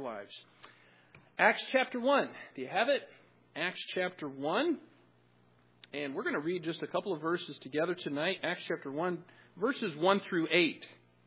lives. Acts chapter 1. Do you have it? Acts chapter 1. And we're going to read just a couple of verses together tonight. Acts chapter 1, verses 1 through 8.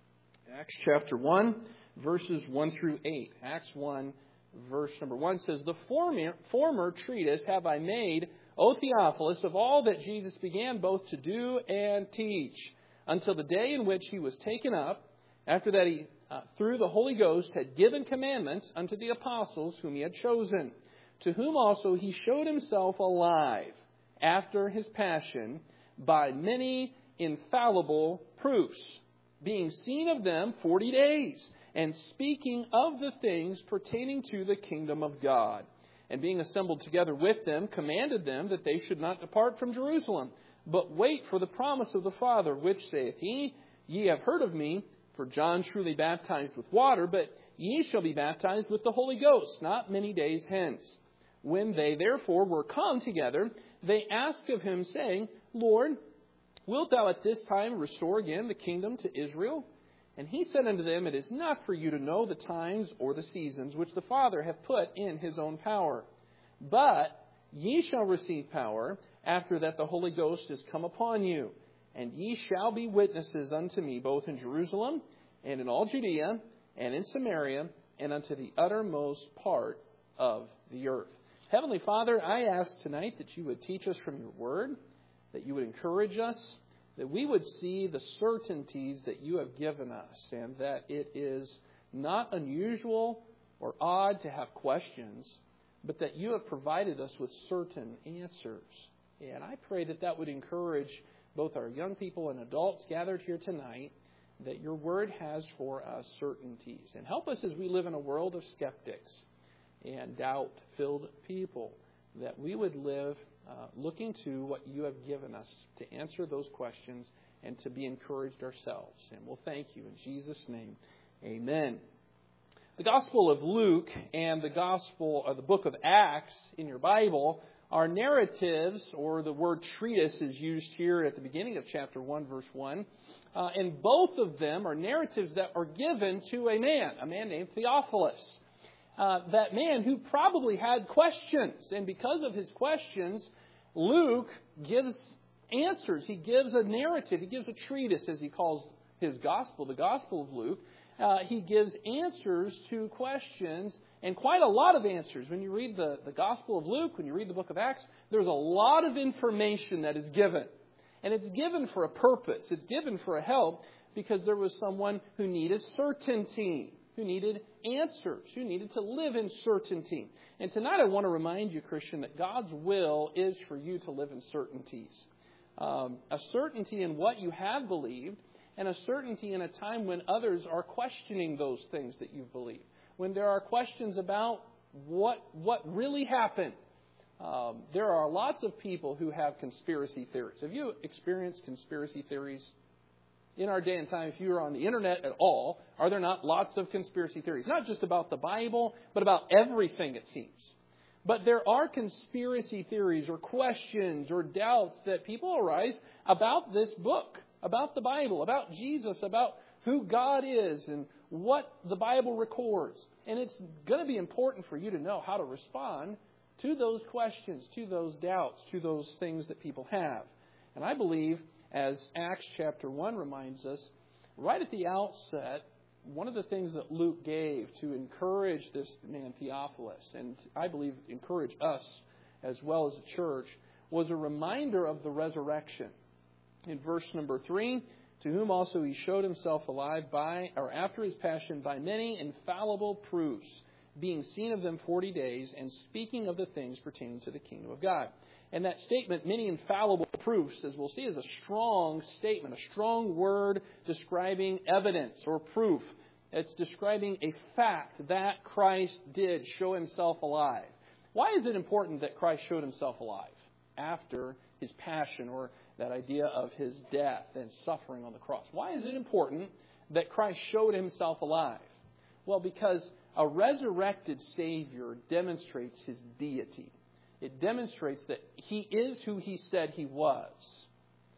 Acts chapter 1, verses 1 through 8. Acts 1, verse number 1 says, "The former treatise have I made, O Theophilus, of all that Jesus began both to do and teach, until the day in which he was taken up, after that he, through the Holy Ghost, had given commandments unto the apostles whom he had chosen, to whom also he showed himself alive after his passion by many infallible proofs, being seen of them 40 days, and speaking of the things pertaining to the kingdom of God. And being assembled together with them, commanded them that they should not depart from Jerusalem, but wait for the promise of the Father, which saith he, Ye have heard of me, for John truly baptized with water, but ye shall be baptized with the Holy Ghost not many days hence. When they therefore were come together, they asked of him, saying, Lord, wilt thou at this time restore again the kingdom to Israel? And he said unto them, It is not for you to know the times or the seasons which the Father hath put in his own power. But ye shall receive power after that the Holy Ghost is come upon you. And ye shall be witnesses unto me both in Jerusalem and in all Judea and in Samaria and unto the uttermost part of the earth." Heavenly Father, I ask tonight that you would teach us from your word, that you would encourage us, that we would see the certainties that you have given us, and that it is not unusual or odd to have questions, but that you have provided us with certain answers. And I pray that that would encourage both our young people and adults gathered here tonight, that your word has for us certainties. And help us as we live in a world of skeptics and doubt-filled people, that we would live looking to what you have given us to answer those questions and to be encouraged ourselves. And we'll thank you in Jesus' name. Amen. The Gospel of Luke and the book of Acts in your Bible are narratives, or the word treatise is used here at the beginning of chapter 1, verse 1. And both of them are narratives that are given to a man named Theophilus. That man who probably had questions. And because of his questions, Luke gives answers. He gives a narrative. He gives a treatise, as he calls his gospel, the Gospel of Luke. He gives answers to questions, and quite a lot of answers. When you read the Gospel of Luke, when you read the book of Acts, there's a lot of information that is given. And it's given for a purpose. It's given for a help, because there was someone who needed certainty, who needed answers, who needed to live in certainty. And tonight I want to remind you, Christian, that God's will is for you to live in certainties. A certainty in what you have believed, and a certainty in a time when others are questioning those things that you've believed. When there are questions about what really happened. There are lots of people who have conspiracy theories. Have you experienced conspiracy theories? In our day and time, if you are on the internet at all, are there not lots of conspiracy theories? Not just about the Bible, but about everything, it seems. But there are conspiracy theories or questions or doubts that people arise about this book, about the Bible, about Jesus, about who God is and what the Bible records. And it's going to be important for you to know how to respond to those questions, to those doubts, to those things that people have. And I believe, as Acts chapter 1 reminds us, right at the outset, one of the things that Luke gave to encourage this man Theophilus, and I believe encourage us as well as a church, was a reminder of the resurrection. In verse number 3, to whom also he showed himself alive after his passion by many infallible proofs, being seen of them 40 days, and speaking of the things pertaining to the kingdom of God. And that statement, many infallible proofs, as we'll see, is a strong statement, a strong word describing evidence or proof. It's describing a fact that Christ did show himself alive. Why is it important that Christ showed himself alive after his passion, or that idea of his death and suffering on the cross? Why is it important that Christ showed himself alive? Well, because a resurrected Savior demonstrates his deity. It demonstrates that he is who he said he was.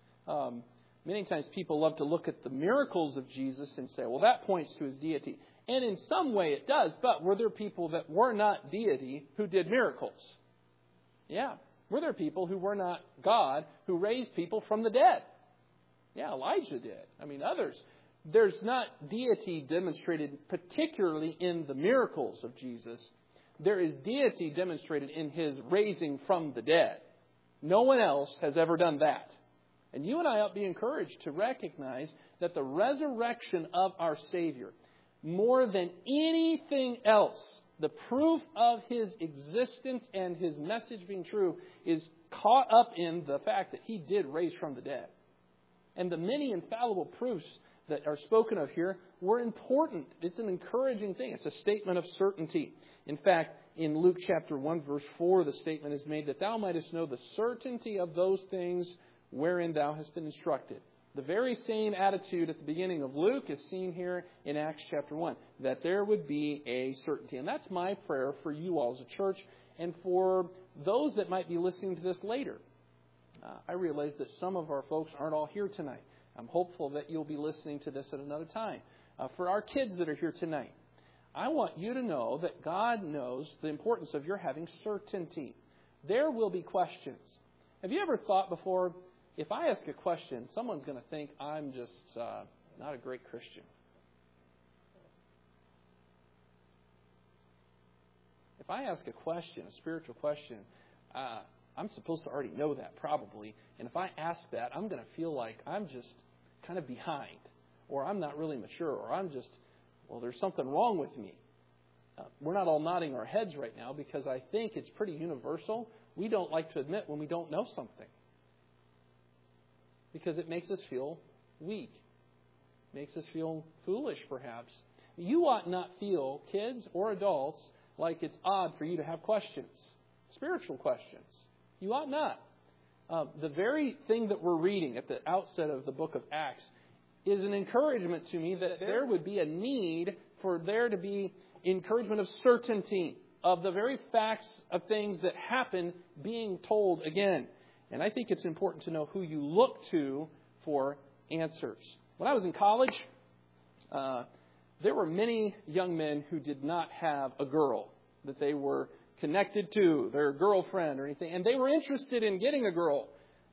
Many times people love to look at the miracles of Jesus and say, well, that points to his deity. And in some way it does, but were there people that were not deity who did miracles? Yeah. Were there people who were not God who raised people from the dead? Yeah, Elijah did. Others. There's not deity demonstrated particularly in the miracles of Jesus. There is deity demonstrated in His raising from the dead. No one else has ever done that. And you and I ought to be encouraged to recognize that the resurrection of our Savior, more than anything else, the proof of His existence and His message being true is caught up in the fact that He did raise from the dead. And the many infallible proofs that are spoken of here were important. It's an encouraging thing. It's a statement of certainty. In fact, in Luke chapter 1, verse 4, the statement is made that thou mightest know the certainty of those things wherein thou hast been instructed. The very same attitude at the beginning of Luke is seen here in Acts chapter 1, that there would be a certainty. And that's my prayer for you all as a church and for those that might be listening to this later. I realize that some of our folks aren't all here tonight. I'm hopeful that you'll be listening to this at another time. For our kids that are here tonight, I want you to know that God knows the importance of your having certainty. There will be questions. Have you ever thought before, if I ask a question, someone's going to think I'm just not a great Christian? If I ask a question, a spiritual question, I'm supposed to already know that probably. And if I ask that, I'm going to feel like I'm just kind of behind, or I'm not really mature, or I'm just, there's something wrong with me. We're not all nodding our heads right now because I think it's pretty universal. We don't like to admit when we don't know something because it makes us feel weak, makes us feel foolish perhaps. You ought not feel, kids or adults, like it's odd for you to have questions, spiritual questions. You ought not. The very thing that we're reading at the outset of the book of Acts is an encouragement to me that there would be a need for there to be encouragement of certainty of the very facts of things that happen being told again. And I think it's important to know who you look to for answers. When I was in college, there were many young men who did not have a girl that they were connected to, their girlfriend or anything, and they were interested in getting a girl.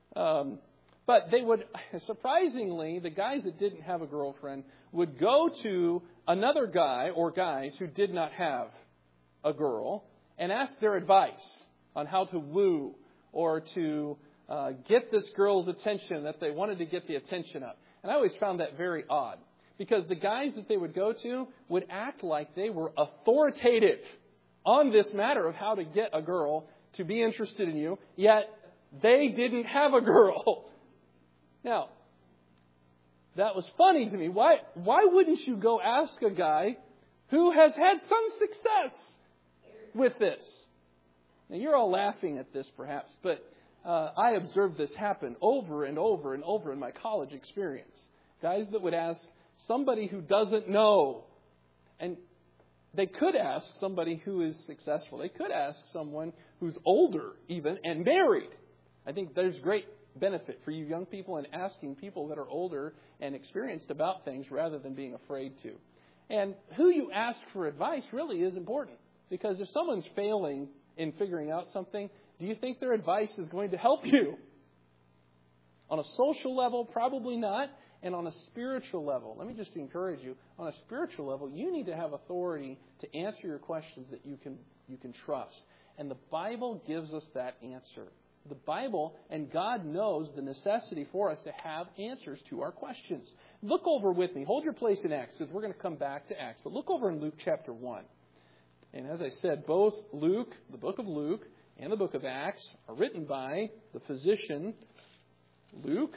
But they would, surprisingly, the guys that didn't have a girlfriend would go to another guy or guys who did not have a girl and ask their advice on how to woo or to get this girl's attention that they wanted to get the attention of. And I always found that very odd because the guys that they would go to would act like they were authoritative on this matter of how to get a girl to be interested in you, yet they didn't have a girl. Now, that was funny to me. Why wouldn't you go ask a guy who has had some success with this? Now, you're all laughing at this perhaps, but I observed this happen over and over and over in my college experience. Guys that would ask somebody who doesn't know, and they could ask somebody who is successful. They could ask someone who's older even and married. I think there's great benefit for you young people in asking people that are older and experienced about things rather than being afraid to. And who you ask for advice really is important because if someone's failing in figuring out something, do you think their advice is going to help you? On a social level, probably not. And on a spiritual level, let me just encourage you, on a spiritual level, you need to have authority to answer your questions that you can trust. And the Bible gives us that answer. The Bible and God knows the necessity for us to have answers to our questions. Look over with me. Hold your place in Acts because we're going to come back to Acts. But look over in Luke chapter 1. And as I said, both Luke, the book of Luke, and the book of Acts are written by the physician Luke.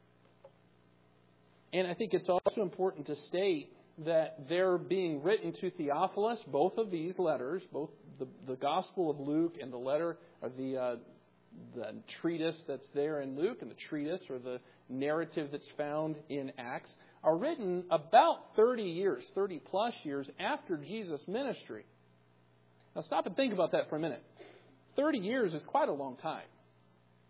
And I think it's also important to state that they're being written to Theophilus, both of these letters, both the Gospel of Luke and the letter of the treatise that's there in Luke and the treatise or the narrative that's found in Acts, are written about 30 plus years after Jesus' ministry. Now stop and think about that for a minute. 30 years is quite a long time.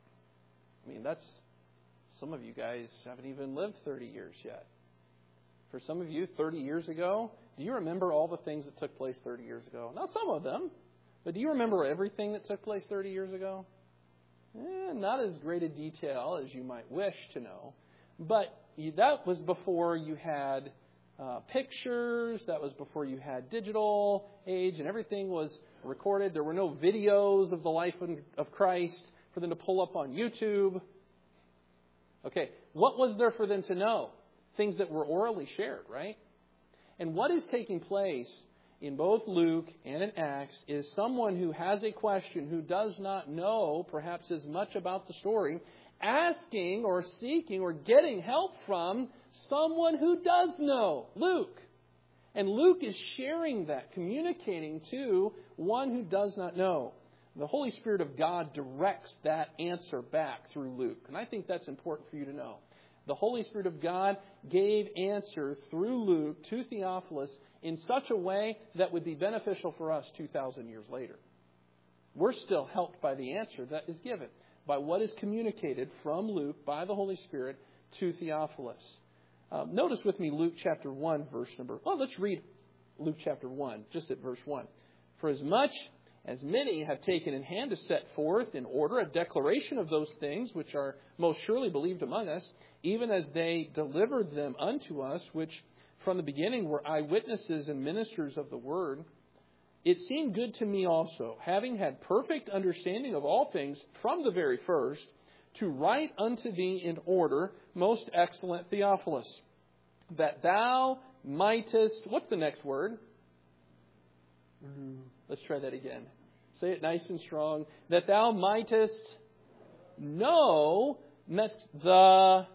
Some of you guys haven't even lived 30 years yet. For some of you, 30 years ago, do you remember all the things that took place 30 years ago? Not some of them, but do you remember everything that took place 30 years ago? Not as great a detail as you might wish to know. But that was before you had pictures. That was before you had digital age and everything was recorded. There were no videos of the life of Christ for them to pull up on YouTube. Okay, what was there for them to know? Things that were orally shared, right? And what is taking place in both Luke and in Acts is someone who has a question, who does not know perhaps as much about the story, asking or seeking or getting help from someone who does know, Luke. And Luke is sharing that, communicating to one who does not know. The Holy Spirit of God directs that answer back through Luke. And I think that's important for you to know. The Holy Spirit of God gave answer through Luke to Theophilus in such a way that would be beneficial for us 2,000 years later. We're still helped by the answer that is given, by what is communicated from Luke by the Holy Spirit to Theophilus. Notice with me Luke chapter 1, verse number... Well, let's read Luke chapter 1, just at verse 1. For as much as many have taken in hand to set forth in order a declaration of those things which are most surely believed among us, even as they delivered them unto us, which from the beginning were eyewitnesses and ministers of the word, it seemed good to me also, having had perfect understanding of all things from the very first, to write unto thee in order, most excellent Theophilus, that thou mightest... What's the next word? Let's try that again. Say it nice and strong. That thou mightest know the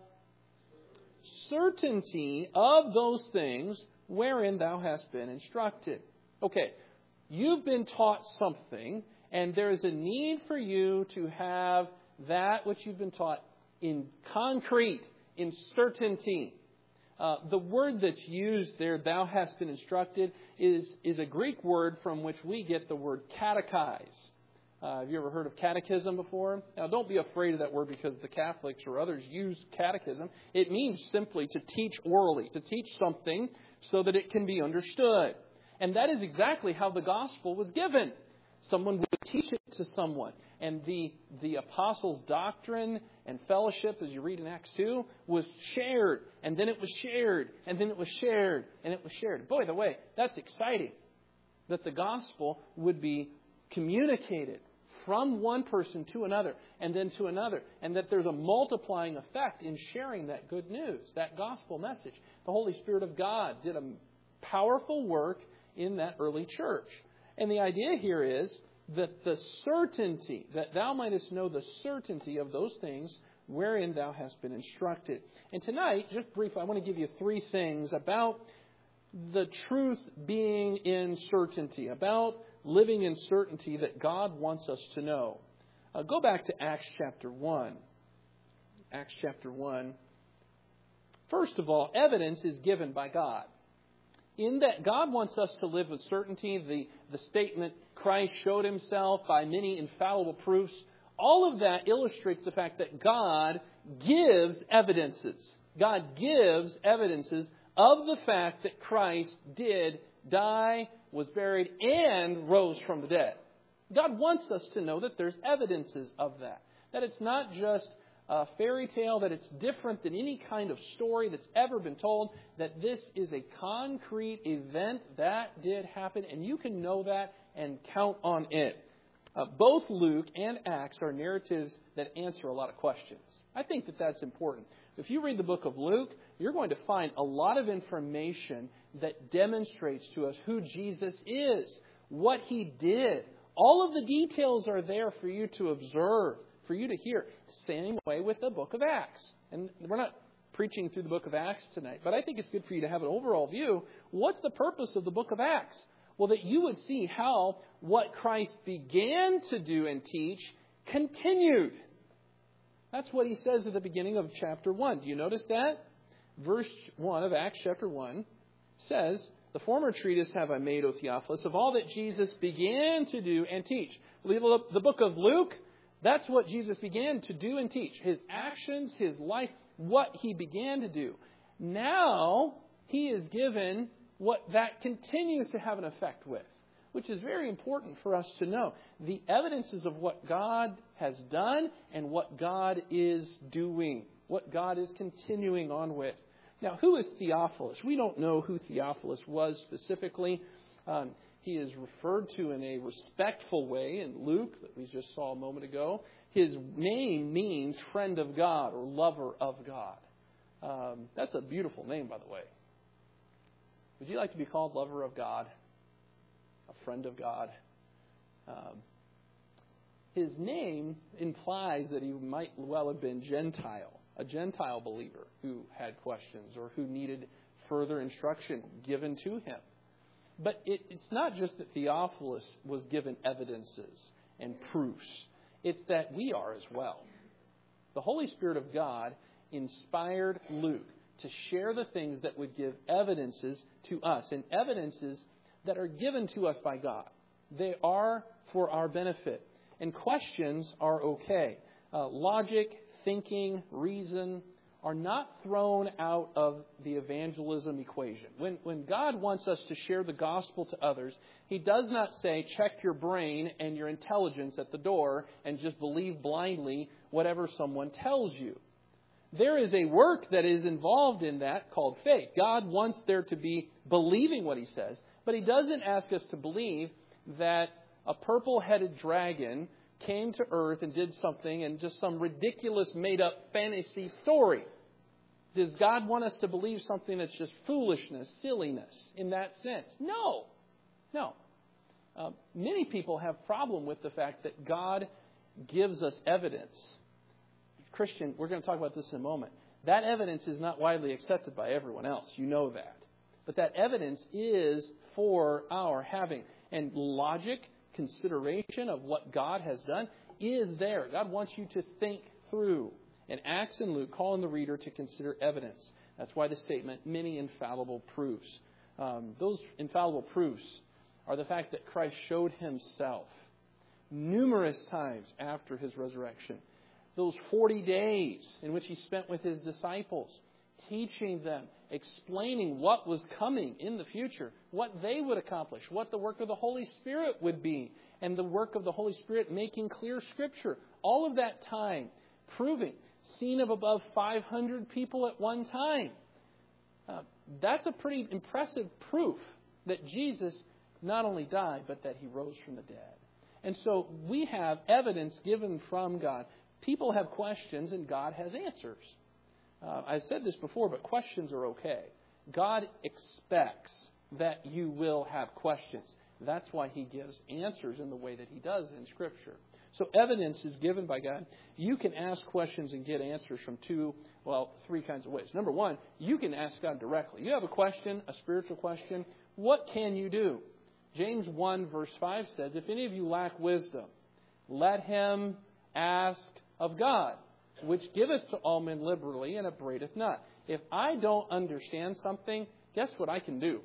certainty of those things wherein thou hast been instructed. Okay, you've been taught something, and there is a need for you to have that which you've been taught in concrete, in certainty. The word that's used there, thou hast been instructed, is a Greek word from which we get the word catechize. Have you ever heard of catechism before? Now, don't be afraid of that word because the Catholics or others use catechism. It means simply to teach orally, to teach something so that it can be understood. And that is exactly how the gospel was given. Someone would teach it to someone. And the apostles' doctrine and fellowship, as you read in Acts 2, was shared. And then it was shared. And then it was shared. And it was shared. Boy, the way, that's exciting. That the gospel would be communicated from one person to another. And then to another. And that there's a multiplying effect in sharing that good news. That gospel message. The Holy Spirit of God did a powerful work in that early church. And the idea here is that the certainty, that thou mightest know the certainty of those things wherein thou hast been instructed. And tonight, just briefly, I want to give you 3 things about the truth being in certainty, about living in certainty that God wants us to know. Go back to Acts chapter 1. Acts chapter 1. First of all, evidence is given by God. In that God wants us to live with certainty, the statement, Christ showed himself by many infallible proofs, all of that illustrates the fact that God gives evidences. God gives evidences of the fact that Christ did die, was buried, and rose from the dead. God wants us to know that there's evidences of that. That it's not just a fairy tale, that it's different than any kind of story that's ever been told, that this is a concrete event that did happen, and you can know that and count on it. Both Luke and Acts are narratives that answer a lot of questions. I think that that's important. If you read the book of Luke, you're going to find a lot of information that demonstrates to us who Jesus is, what he did. All of the details are there for you to observe, for you to hear. Same way with the book of Acts. And we're not preaching through the book of Acts tonight, but I think it's good for you to have an overall view. What's the purpose of the book of Acts? Well, that you would see how what Christ began to do and teach continued. That's what he says at the beginning of chapter 1. Do you notice that? Verse 1 of Acts chapter 1 says, the former treatise have I made, O Theophilus, of all that Jesus began to do and teach. The book of Luke, that's what Jesus began to do and teach. His actions, his life, what he began to do. Now, he is given what that continues to have an effect with, which is very important for us to know. The evidences of what God has done and what God is doing, what God is continuing on with. Now, who is Theophilus? We don't know who Theophilus was specifically. He is referred to in a respectful way in Luke that we just saw a moment ago. His name means friend of God or lover of God. That's a beautiful name, by the way. Would you like to be called lover of God? A friend of God? His name implies that he might well have been Gentile, a Gentile believer who had questions or who needed further instruction given to him. But it's not just that Theophilus was given evidences and proofs. It's that we are as well. The Holy Spirit of God inspired Luke to share the things that would give evidences to us, and evidences that are given to us by God. They are for our benefit. And questions are okay. Logic, thinking, reason are not thrown out of the evangelism equation. When God wants us to share the gospel to others, He does not say, check your brain and your intelligence at the door and just believe blindly whatever someone tells you. There is a work that is involved in that called faith. God wants there to be believing what He says, but He doesn't ask us to believe that a purple-headed dragon came to earth and did something and just some ridiculous made-up fantasy story. Does God want us to believe something that's just foolishness, silliness in that sense? No. Many people have problem with the fact that God gives us evidence. Christian, we're going to talk about this in a moment. That evidence is not widely accepted by everyone else. You know that. But that evidence is for our having. And logic, consideration of what God has done is there. God wants you to think through. And Acts and Luke call on the reader to consider evidence. That's why the statement, many infallible proofs. Those infallible proofs are the fact that Christ showed Himself numerous times after His resurrection. Those 40 days in which He spent with His disciples, teaching them, explaining what was coming in the future, what they would accomplish, what the work of the Holy Spirit would be, and the work of the Holy Spirit making clear Scripture. All of that time proving, seen of above 500 people at one time. That's a pretty impressive proof that Jesus not only died, but that He rose from the dead. And so we have evidence given from God. People have questions and God has answers. I said this before, but questions are okay. God expects that you will have questions. That's why He gives answers in the way that He does in Scripture. So evidence is given by God. You can ask questions and get answers from three kinds of ways. Number one, you can ask God directly. You have a question, a spiritual question. What can you do? James 1 verse 5 says, if any of you lack wisdom, let him ask of God, which giveth to all men liberally and upbraideth not. If I don't understand something, guess what I can do?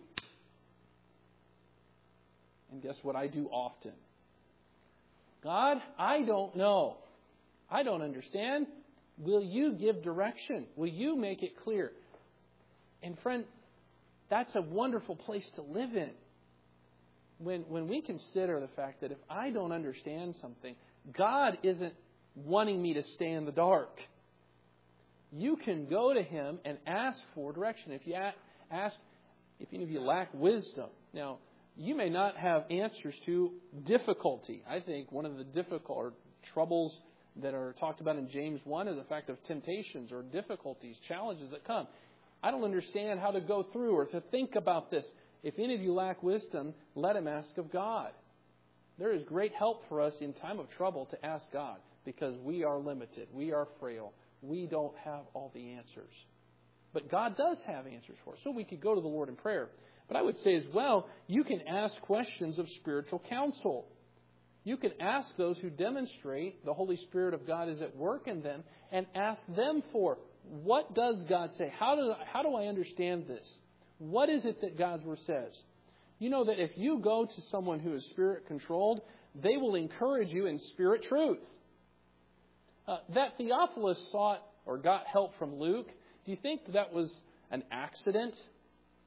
And guess what I do often? God, I don't know. I don't understand. Will you give direction? Will you make it clear? And friend, that's a wonderful place to live in. When we consider the fact that if I don't understand something, God isn't wanting me to stay in the dark. You can go to Him and ask for direction. If you ask, if any of you lack wisdom. Now, you may not have answers to difficulty. I think one of the difficult troubles that are talked about in James 1 is the fact of temptations or difficulties, challenges that come. I don't understand how to go through or to think about this. If any of you lack wisdom, let him ask of God. There is great help for us in time of trouble to ask God because we are limited. We are frail. We don't have all the answers. But God does have answers for us. So we could go to the Lord in prayer. But I would say as well, you can ask questions of spiritual counsel. You can ask those who demonstrate the Holy Spirit of God is at work in them and ask them for, what does God say? How do I understand this? What is it that God's Word says? You know that if you go to someone who is Spirit-controlled, they will encourage you in Spirit truth. That Theophilus sought or got help from Luke, do you think that was an accident?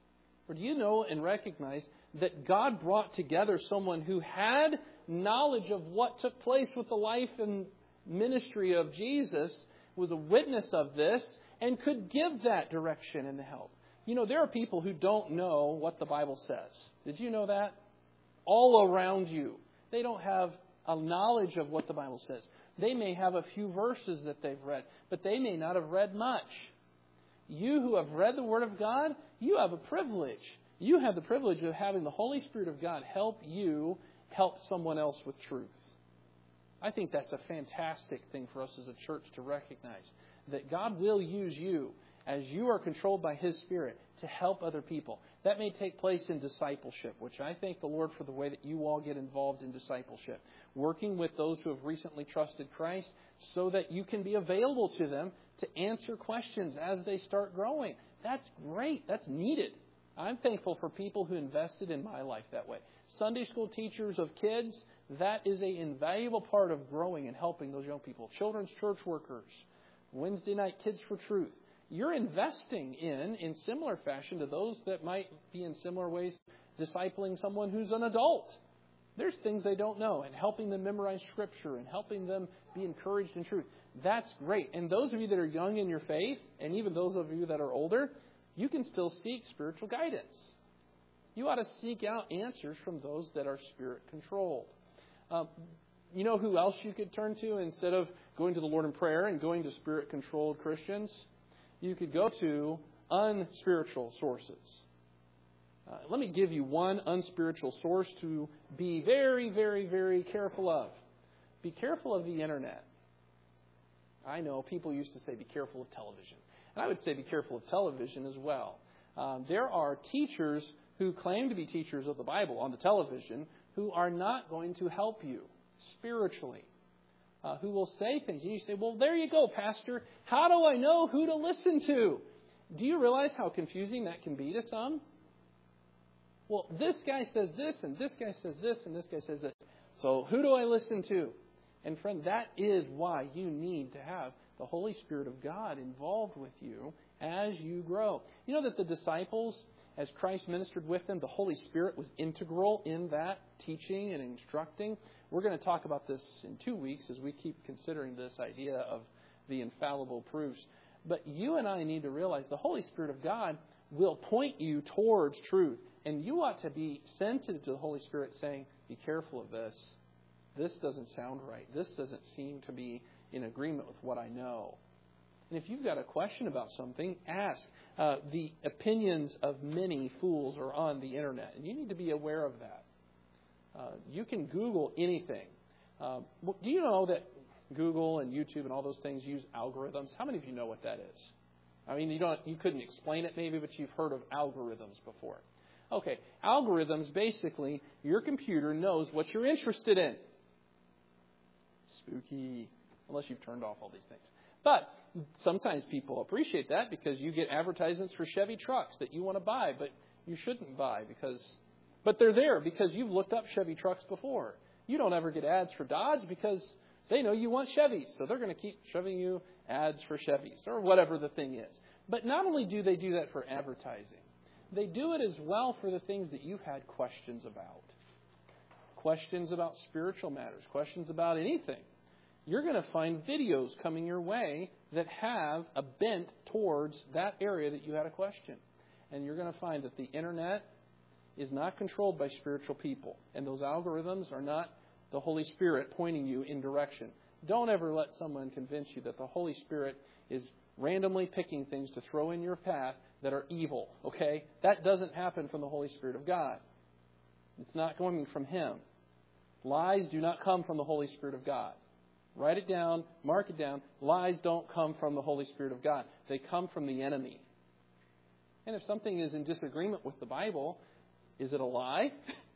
Or do you know and recognize that God brought together someone who had knowledge of what took place with the life and ministry of Jesus, was a witness of this, and could give that direction and help? You know, there are people who don't know what the Bible says. Did you know that? All around you. They don't have a knowledge of what the Bible says. They may have a few verses that they've read, but they may not have read much. You who have read the Word of God, you have a privilege. You have the privilege of having the Holy Spirit of God help you help someone else with truth. I think that's a fantastic thing for us as a church to recognize, that God will use you as you are controlled by His Spirit to help other people. That may take place in discipleship, which I thank the Lord for the way that you all get involved in discipleship. Working with those who have recently trusted Christ so that you can be available to them to answer questions as they start growing. That's great. That's needed. I'm thankful for people who invested in my life that way. Sunday school teachers of kids, that is an invaluable part of growing and helping those young people. Children's church workers, Wednesday night Kids for Truth. You're investing in similar fashion to those that might be in similar ways discipling someone who's an adult. There's things they don't know, and helping them memorize Scripture and helping them be encouraged in truth. That's great. And those of you that are young in your faith, and even those of you that are older, you can still seek spiritual guidance. You ought to seek out answers from those that are Spirit-controlled. You know who else you could turn to instead of going to the Lord in prayer and going to Spirit-controlled Christians? You could go to unspiritual sources. Let me give you one unspiritual source to be very, very, very careful of. Be careful of the Internet. I know people used to say be careful of television. And I would say be careful of television as well. There are teachers who claim to be teachers of the Bible on the television who are not going to help you spiritually. Who will say things. And you say, well, there you go, Pastor. How do I know who to listen to? Do you realize how confusing that can be to some? Well, this guy says this, and this guy says this, and this guy says this. So who do I listen to? And friend, that is why you need to have the Holy Spirit of God involved with you as you grow. You know that the disciples, as Christ ministered with them, the Holy Spirit was integral in that teaching and instructing. We're going to talk about this in 2 weeks as we keep considering this idea of the infallible proofs. But you and I need to realize the Holy Spirit of God will point you towards truth. And you ought to be sensitive to the Holy Spirit saying, be careful of this. This doesn't sound right. This doesn't seem to be in agreement with what I know. And if you've got a question about something, ask. The opinions of many fools are on the Internet, and you need to be aware of that. You can Google anything. Do you know that Google and YouTube and all those things use algorithms? How many of you know what that is? I mean, you couldn't explain it maybe, but you've heard of algorithms before. Okay, algorithms, basically, your computer knows what you're interested in. Spooky, unless you've turned off all these things. But sometimes people appreciate that because you get advertisements for Chevy trucks that you want to buy, but you shouldn't buy but they're there because you've looked up Chevy trucks before. You don't ever get ads for Dodge because they know you want Chevys, so they're going to keep shoving you ads for Chevys or whatever the thing is. But not only do they do that for advertising, they do it as well for the things that you've had questions about. Questions about spiritual matters, questions about anything. You're going to find videos coming your way that have a bent towards that area that you had a question. And you're going to find that the Internet is not controlled by spiritual people. And those algorithms are not the Holy Spirit pointing you in direction. Don't ever let someone convince you that the Holy Spirit is randomly picking things to throw in your path that are evil, okay? That doesn't happen from the Holy Spirit of God. It's not coming from Him. Lies do not come from the Holy Spirit of God. Write it down, mark it down. Lies don't come from the Holy Spirit of God. They come from the enemy. And if something is in disagreement with the Bible, is it a lie?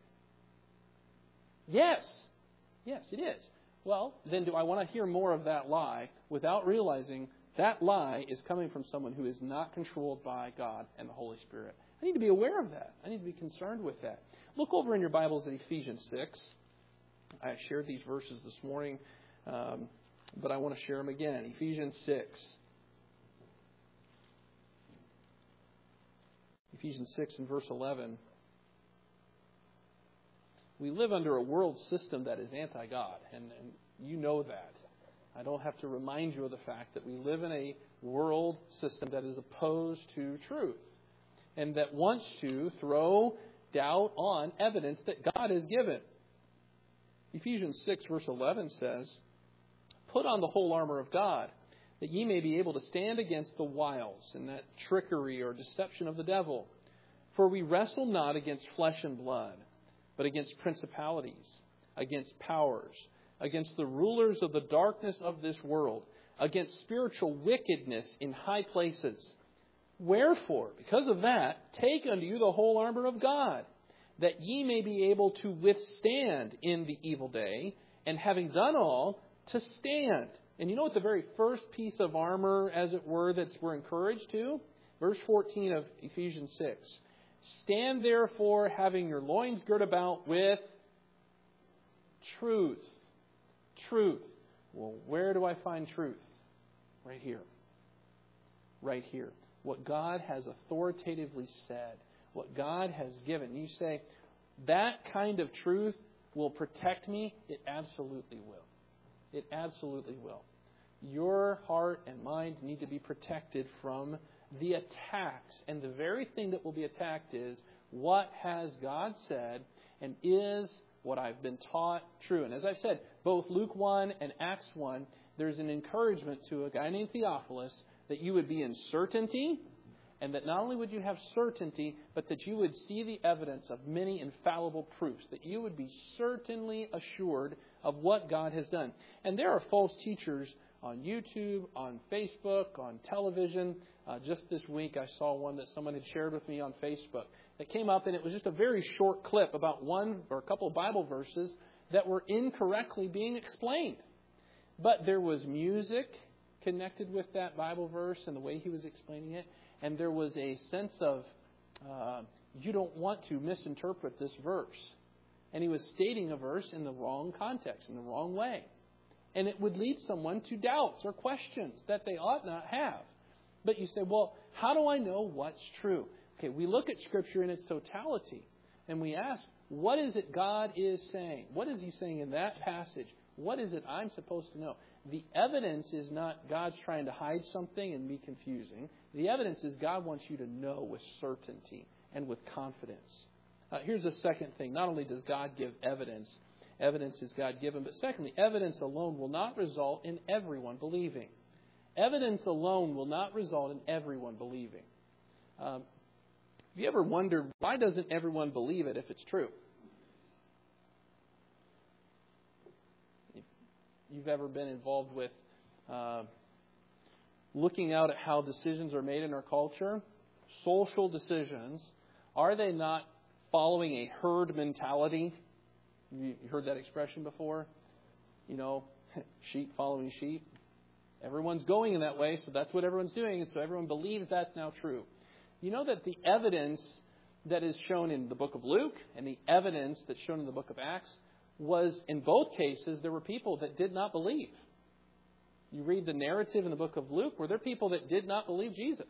Yes. Yes, it is. Well, then do I want to hear more of that lie without realizing that lie is coming from someone who is not controlled by God and the Holy Spirit? I need to be aware of that. I need to be concerned with that. Look over in your Bibles at Ephesians 6. I shared these verses this morning, but I want to share them again. Ephesians 6. Ephesians 6 and verse 11. We live under a world system that is anti-God, and you know that. I don't have to remind you of the fact that we live in a world system that is opposed to truth and that wants to throw doubt on evidence that God has given. Ephesians 6 verse 11 says, "Put on the whole armor of God, that ye may be able to stand against the wiles," and that trickery or deception of the devil. "For we wrestle not against flesh and blood, but against principalities, against powers, against the rulers of the darkness of this world, against spiritual wickedness in high places. Wherefore, because of that, take unto you the whole armor of God, that ye may be able to withstand in the evil day, and having done all, to stand." And you know what the very first piece of armor, as it were, that we're encouraged to? Verse 14 of Ephesians 6. "Stand therefore, having your loins girt about with truth." Truth. Well, where do I find truth? Right here. Right here. What God has authoritatively said. What God has given. You say, that kind of truth will protect me? It absolutely will. It absolutely will. Your heart and mind need to be protected from the attacks. And the very thing that will be attacked is, what has God said, and is what I've been taught true? And as I've said, both Luke 1 and Acts 1, there's an encouragement to a guy named Theophilus that you would be in certainty, and that not only would you have certainty, but that you would see the evidence of many infallible proofs, that you would be certainly assured of what God has done. And there are false teachers on YouTube, on Facebook, on television. Just this week I saw one that someone had shared with me on Facebook that came up, and it was just a very short clip about one or a couple of Bible verses that were incorrectly being explained. But there was music connected with that Bible verse and the way he was explaining it. And there was a sense of, you don't want to misinterpret this verse. And he was stating a verse in the wrong context, in the wrong way. And it would lead someone to doubts or questions that they ought not have. But you say, well, how do I know what's true? Okay, we look at Scripture in its totality. And we ask, what is it God is saying? What is He saying in that passage? What is it I'm supposed to know? The evidence is not God's trying to hide something and be confusing. The evidence is God wants you to know with certainty and with confidence. Here's a second thing. Not only does God give evidence, evidence is God given, but secondly, evidence alone will not result in everyone believing. Evidence alone will not result in everyone believing. Have you ever wondered, why doesn't everyone believe it if it's true? If you've ever been involved with looking out at how decisions are made in our culture, social decisions, are they not following a herd mentality? You heard that expression before? You know, sheep following sheep. Everyone's going in that way, so that's what everyone's doing, and so everyone believes that's now true. You know that the evidence that is shown in the book of Luke and the evidence that's shown in the book of Acts was, in both cases, there were people that did not believe. You read the narrative in the book of Luke, were there people that did not believe Jesus?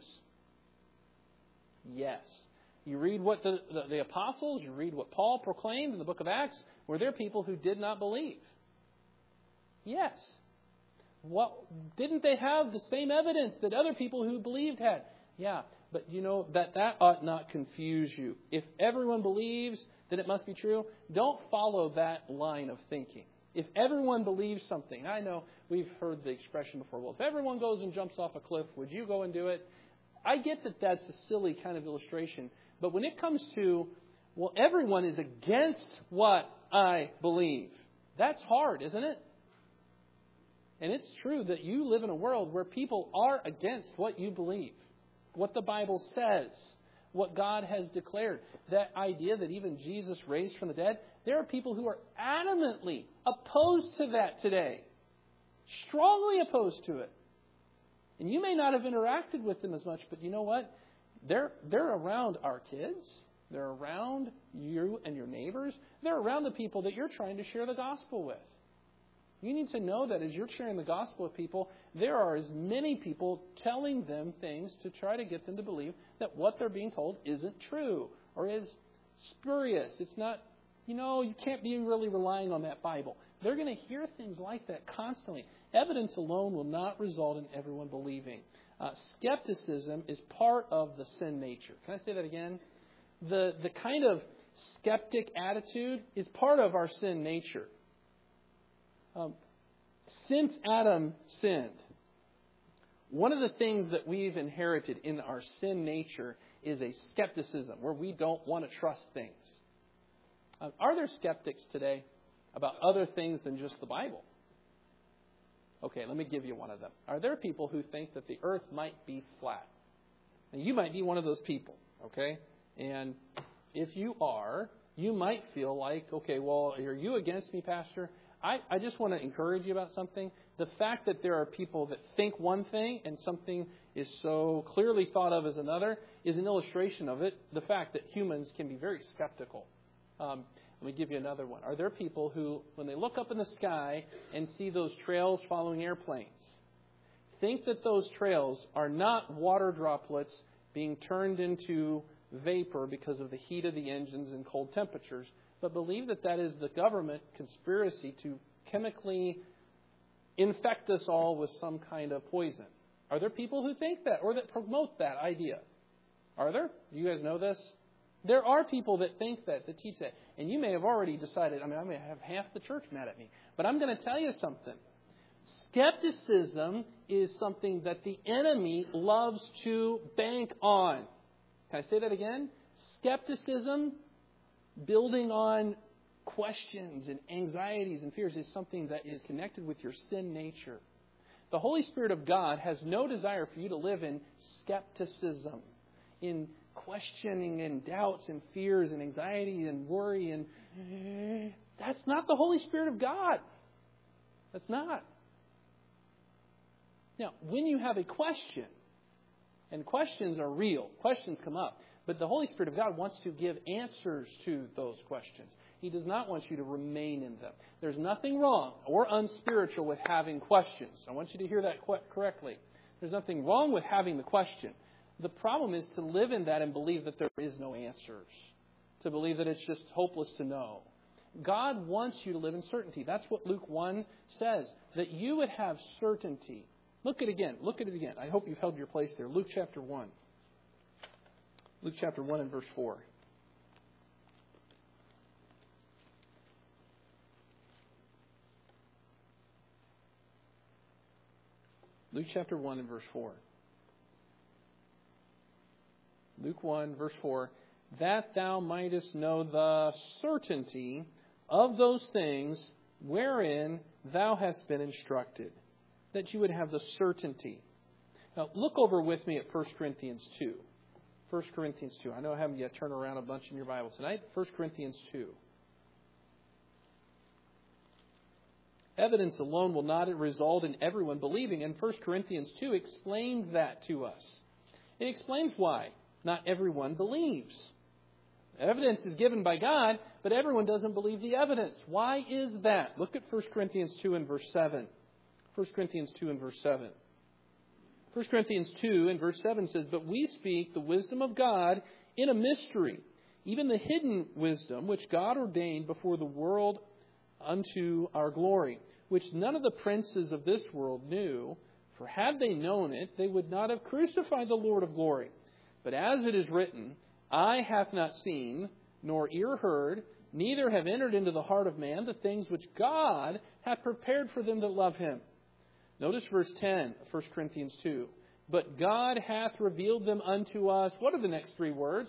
Yes. You read what the apostles, you read what Paul proclaimed in the book of Acts, were there people who did not believe? Yes. Didn't they have the same evidence that other people who believed had? Yeah, but you know that ought not confuse you. If everyone believes, then it must be true. Don't follow that line of thinking. If everyone believes something, I know we've heard the expression before, well, if everyone goes and jumps off a cliff, would you go and do it? I get that that's a silly kind of illustration. But when it comes to, well, everyone is against what I believe, that's hard, isn't it? And it's true that you live in a world where people are against what you believe, what the Bible says, what God has declared. That idea that even Jesus raised from the dead, there are people who are adamantly opposed to that today, strongly opposed to it. And you may not have interacted with them as much, but you know what? They're around our kids. They're around you and your neighbors. They're around the people that you're trying to share the gospel with. You need to know that as you're sharing the gospel with people, there are as many people telling them things to try to get them to believe that what they're being told isn't true or is spurious. It's not, you can't be really relying on that Bible. They're going to hear things like that constantly. Evidence alone will not result in everyone believing. Skepticism is part of the sin nature. Can I say that again? The kind of skeptic attitude is part of our sin nature. Since Adam sinned, one of the things that we've inherited in our sin nature is a skepticism where we don't want to trust things. Are there skeptics today about other things than just the Bible? Okay, let me give you one of them. Are there people who think that the earth might be flat? Now, you might be one of those people, okay? And if you are, you might feel like, okay, well, are you against me, Pastor? I just want to encourage you about something. The fact that there are people that think one thing and something is so clearly thought of as another is an illustration of it. The fact that humans can be very skeptical. Let me give you another one. Are there people who, when they look up in the sky and see those trails following airplanes, think that those trails are not water droplets being turned into vapor because of the heat of the engines and cold temperatures, but believe that that is the government conspiracy to chemically infect us all with some kind of poison? Are there people who think that or that promote that idea? Are there? You guys know this? There are people that think that teach that. And you may have already decided, I may have half the church mad at me. But I'm going to tell you something. Skepticism is something that the enemy loves to bank on. Can I say that again? Skepticism, building on questions and anxieties and fears, is something that is connected with your sin nature. The Holy Spirit of God has no desire for you to live in skepticism, in questioning and doubts and fears and anxiety and worry. And that's not the Holy Spirit of God. That's not. Now, when you have a question, and questions are real, questions come up, but the Holy Spirit of God wants to give answers to those questions. He does not want you to remain in them. There's nothing wrong or unspiritual with having questions. I want you to hear that correctly. There's nothing wrong with having the question. The problem is to live in that and believe that there is no answers. To believe that it's just hopeless to know. God wants you to live in certainty. That's what Luke 1 says. That you would have certainty. Look at it again. I hope you've held your place there. Luke chapter 1. Luke chapter 1 and verse 4. Luke chapter 1 and verse 4. Luke 1 verse 4. That thou mightest know the certainty of those things wherein thou hast been instructed. That you would have the certainty. Now look over with me at 1 Corinthians 2. 1 Corinthians 2. I know I haven't yet turned around a bunch in your Bible tonight. 1 Corinthians 2. Evidence alone will not result in everyone believing. And 1 Corinthians 2 explains that to us. It explains why not everyone believes. Evidence is given by God, but everyone doesn't believe the evidence. Why is that? Look at 1 Corinthians 2 and verse 7. 1 Corinthians 2 and verse 7. 1 Corinthians 2 and verse 7 says, But we speak the wisdom of God in a mystery, even the hidden wisdom which God ordained before the world unto our glory, which none of the princes of this world knew, for had they known it, they would not have crucified the Lord of glory. But as it is written, Eye hath not seen, nor ear heard, neither have entered into the heart of man the things which God hath prepared for them that love him. Notice verse 10 of 1 Corinthians 2. But God hath revealed them unto us. What are the next three words?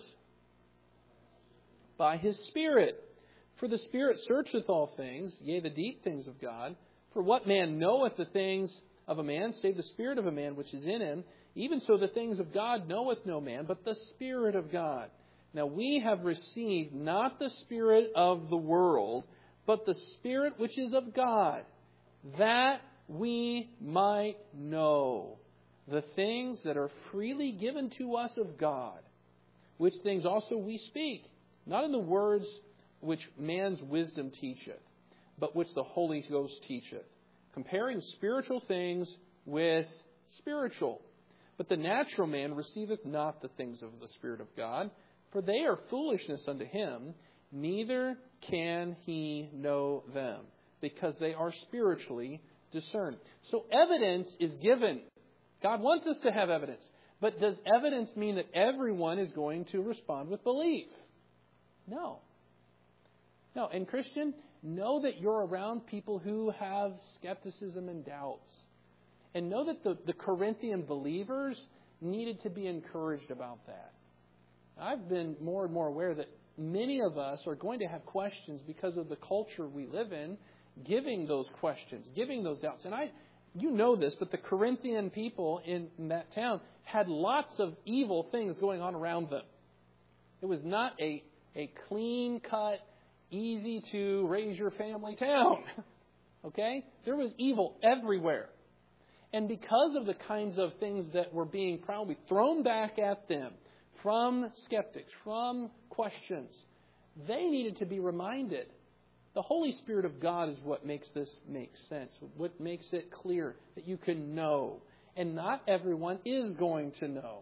By his Spirit. For the Spirit searcheth all things, yea, the deep things of God. For what man knoweth the things of a man, save the Spirit of a man which is in him? Even so the things of God knoweth no man, but the Spirit of God. Now we have received not the spirit of the world, but the Spirit which is of God, that we might know the things that are freely given to us of God, which things also we speak, not in the words which man's wisdom teacheth, but which the Holy Ghost teacheth, comparing spiritual things with spiritual. But the natural man receiveth not the things of the Spirit of God, for they are foolishness unto him, neither can he know them, because they are spiritually discerned. So evidence is given. God wants us to have evidence. But does evidence mean that everyone is going to respond with belief? No. No. And Christian, know that you're around people who have skepticism and doubts. And know that the Corinthian believers needed to be encouraged about that. I've been more and more aware that many of us are going to have questions because of the culture we live in, giving those questions, giving those doubts. And you know this, but the Corinthian people in that town had lots of evil things going on around them. It was not a clean-cut, easy-to-raise-your-family town. Okay? There was evil everywhere. And because of the kinds of things that were being probably thrown back at them from skeptics, from questions, they needed to be reminded. The Holy Spirit of God is what makes this make sense, what makes it clear that you can know. And not everyone is going to know.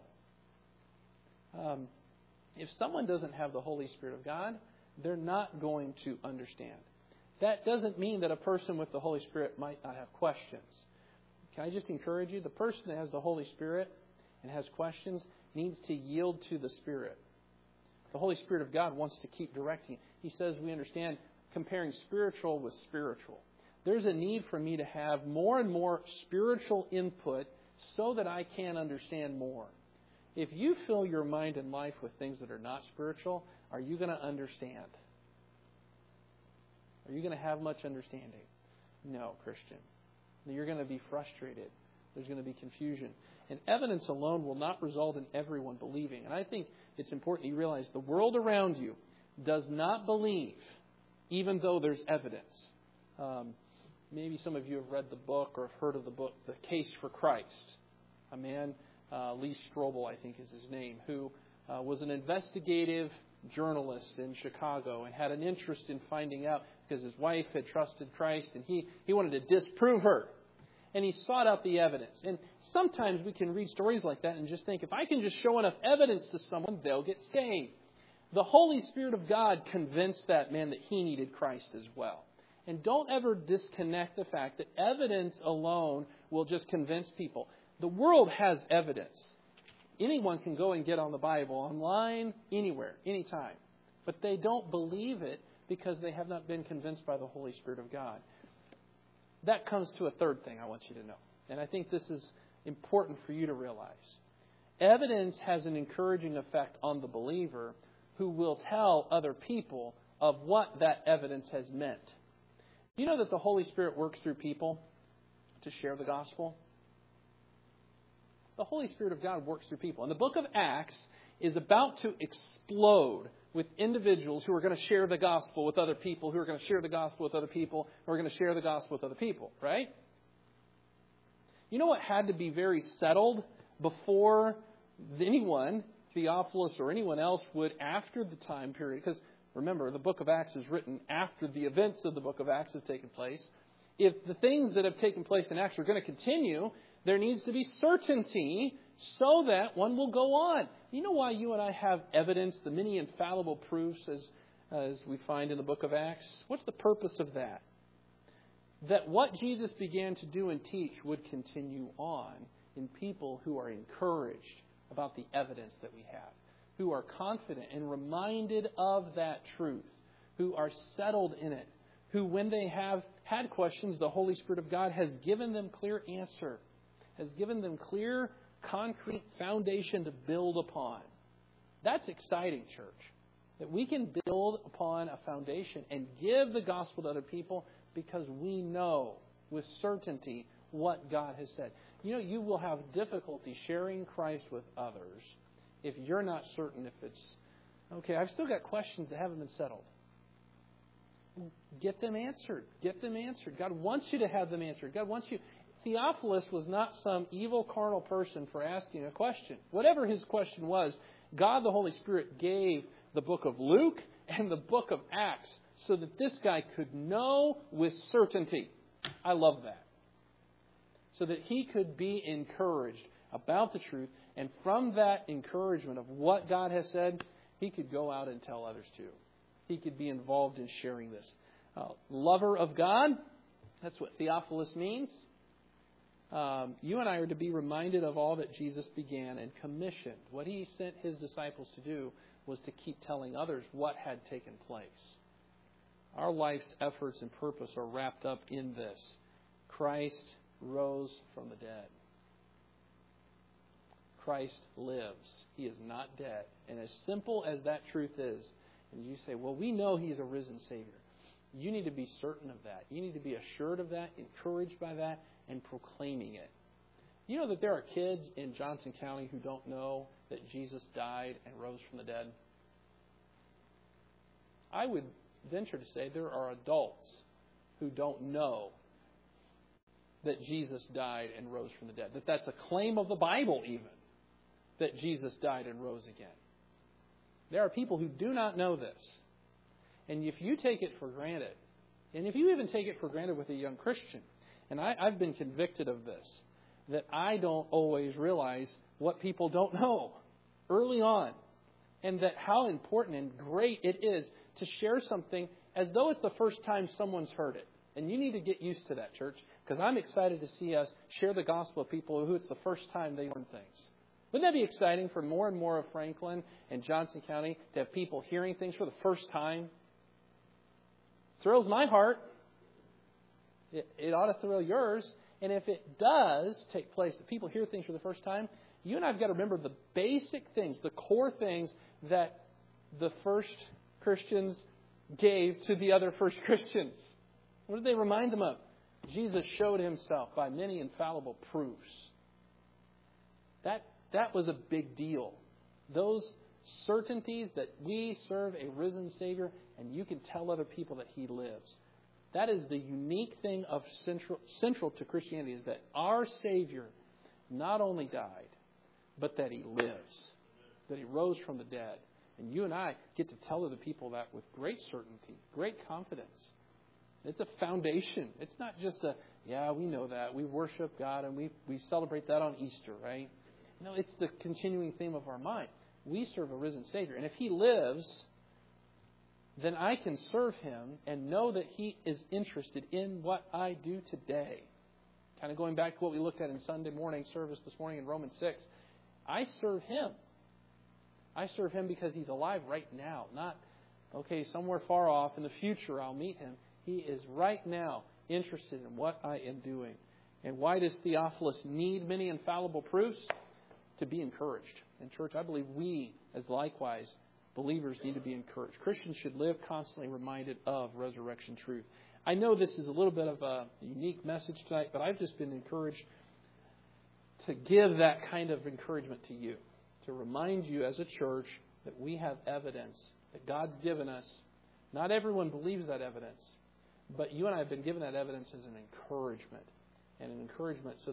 If someone doesn't have the Holy Spirit of God, they're not going to understand. That doesn't mean that a person with the Holy Spirit might not have questions. Can I just encourage you? The person that has the Holy Spirit and has questions needs to yield to the Spirit. The Holy Spirit of God wants to keep directing. He says we understand comparing spiritual with spiritual. There's a need for me to have more and more spiritual input so that I can understand more. If you fill your mind and life with things that are not spiritual, are you going to understand? Are you going to have much understanding? No, Christian. You're going to be frustrated. There's going to be confusion. And evidence alone will not result in everyone believing. And I think it's important you realize the world around you does not believe, even though there's evidence. Maybe some of you have read the book or have heard of the book, The Case for Christ. A man, Lee Strobel, I think is his name, who was an investigative journalist in Chicago and had an interest in finding out because his wife had trusted Christ and he wanted to disprove her. And he sought out the evidence. And sometimes we can read stories like that and just think, if I can just show enough evidence to someone, they'll get saved. The Holy Spirit of God convinced that man that he needed Christ as well. And don't ever disconnect the fact that evidence alone will just convince people. The world has evidence. Anyone can go and get on the Bible online, anywhere, anytime. But they don't believe it because they have not been convinced by the Holy Spirit of God. That comes to a third thing I want you to know. And I think this is important for you to realize. Evidence has an encouraging effect on the believer who will tell other people of what that evidence has meant. Do you know that the Holy Spirit works through people to share the gospel? The Holy Spirit of God works through people. And the book of Acts is about to explode with individuals who are going to share the gospel with other people, who are going to share the gospel with other people, who are going to share the gospel with other people, right? You know what had to be very settled before anyone, Theophilus or anyone else, would after the time period? Because remember, the book of Acts is written after the events of the book of Acts have taken place. If the things that have taken place in Acts are going to continue, there needs to be certainty so that one will go on. You know why you and I have evidence, the many infallible proofs as we find in the book of Acts? What's the purpose of that? That what Jesus began to do and teach would continue on in people who are encouraged about the evidence that we have, who are confident and reminded of that truth, who are settled in it, who when they have had questions, the Holy Spirit of God has given them clear answer, has given them clear, concrete foundation to build upon. That's exciting, church. That we can build upon a foundation and give the gospel to other people because we know with certainty what God has said. You know, you will have difficulty sharing Christ with others if you're not certain if it's, okay, I've still got questions that haven't been settled. Get them answered. Get them answered. God wants you to have them answered. God wants you. Theophilus was not some evil carnal person for asking a question. Whatever his question was, God the Holy Spirit gave the book of Luke and the book of Acts so that this guy could know with certainty. I love that. so that he could be encouraged about the truth. And from that encouragement of what God has said, he could go out and tell others too. He could be involved in sharing this. Lover of God, that's what Theophilus means. You and I are to be reminded of all that Jesus began and commissioned. What he sent his disciples to do was to keep telling others what had taken place. Our life's efforts and purpose are wrapped up in this. Christ rose from the dead. Christ lives. He is not dead. And as simple as that truth is, and you say, well, we know He's a risen Savior. You need to be certain of that. You need to be assured of that, encouraged by that, and proclaiming it. You know that there are kids in Johnson County who don't know that Jesus died and rose from the dead? I would venture to say there are adults who don't know that Jesus died and rose from the dead. That that's a claim of the Bible even, that Jesus died and rose again. There are people who do not know this. And if you take it for granted, and if you even take it for granted with a young Christian, and I've been convicted of this, that I don't always realize what people don't know early on. And that how important and great it is to share something as though it's the first time someone's heard it. And you need to get used to that, church, because I'm excited to see us share the gospel with people who it's the first time they learn things. Wouldn't that be exciting for more and more of Franklin and Johnson County to have people hearing things for the first time? Thrills my heart. It ought to thrill yours. And if it does take place, that people hear things for the first time, you and I have got to remember the basic things, the core things that the first Christians gave to the other first Christians. What did they remind them of? Jesus showed Himself by many infallible proofs. That was a big deal. Those certainties that we serve a risen Savior and you can tell other people that He lives. That is the unique thing of central to Christianity, is that our Savior not only died, but that He lives, that He rose from the dead. And you and I get to tell other people that with great certainty, great confidence. It's a foundation. It's not just we know that. We worship God and we celebrate that on Easter, right? No, it's the continuing theme of our mind. We serve a risen Savior. And if He lives, then I can serve Him and know that He is interested in what I do today. Kind of going back to what we looked at in Sunday morning service this morning in Romans 6. I serve Him. I serve Him because He's alive right now. Not, somewhere far off in the future I'll meet Him. He is right now interested in what I am doing. And why does Theophilus need many infallible proofs? To be encouraged. And church, I believe we, as likewise, believers need to be encouraged. Christians should live constantly reminded of resurrection truth. I know this is a little bit of a unique message tonight, but I've just been encouraged to give that kind of encouragement to you. To remind you as a church that we have evidence that God's given us. Not everyone believes that evidence, but you and I have been given that evidence as an encouragement. And an encouragement so